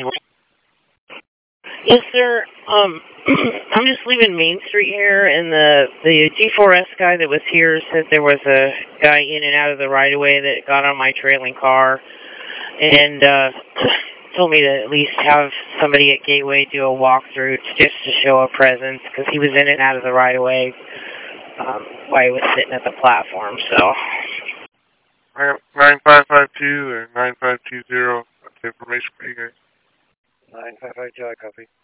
Yes, sir. I'm just leaving Main Street here, and the G4S guy that was here said there was a guy in and out of the right of way that got on my trailing car, and told me to at least have somebody at Gateway do a walkthrough just to show a presence, because he was in and out of the right of way while he was sitting at the platform. So 9552 or 9520. That's the information for you guys. 9552, I copy.